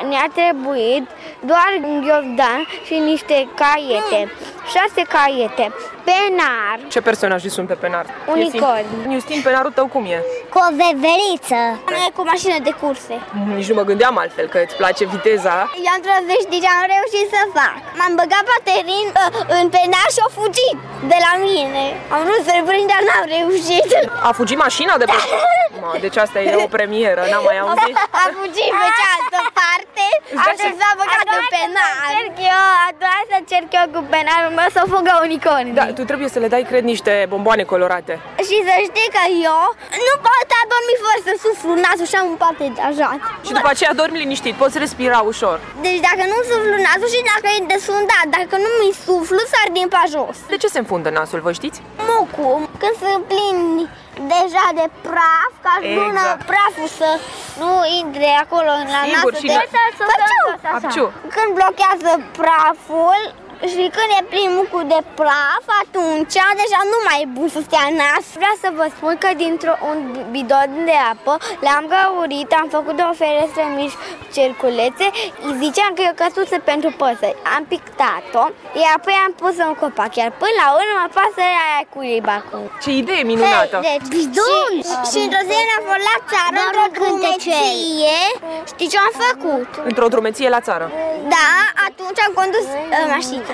ne-a trebuit doar ghiozdan și niște caiete. 6 caiete. Penar. Ce personaje sunt pe penar? Unicorn. Justin, penarul tău cum e? Cu o veveriță. Noi cu mașină de curse. Nici nu mă gândeam altfel, că îți place viteza. I-am trăzit și am reușit să fac. M-am băgat Paterin în penar și a fugit de la mine. Am vrut să-l prind, dar n-am reușit. A fugit mașina de pe... Deci asta e o premieră, n-am mai auzit. A fugit pe cealaltă parte. Așa s-a băgat în penar. A doua să încerc eu cu penarul meu să fugă unicornii. Da, tu trebuie să le dai, cred, niște bomboane colorate. Și să știi că eu nu pot adormi fără să suflu nasul și am un pat detajat. Și după aceea dormi liniștit, poți respira ușor. Deci dacă nu suflu nasul și dacă e desfundat, dacă nu mi suflu, sar din pe jos. De ce se înfundă nasul, voi știți? Mucul, când sunt plini deja de praf, ca bună praful să nu intre acolo la Sigur, nasul. și Apciu! Când blochează praful și când e plin mucul de praf, atunci deja nu mai e bun să stea nas. Vreau să vă spun că dintr-un bidon de apă le-am găurit, am făcut 2 ferestre mici cerculețe, îi ziceam că e o căsuță pentru păsări. Am pictat-o, iar apoi am pus un copac, iar până la urmă pasărea aia cu acum. Ce idee minunată! Deci, bidon! Și într-o zi am fost la țară, într-o drumeție. Știi ce am făcut? Într-o drumeție la țară. Da, atunci am condus mașina.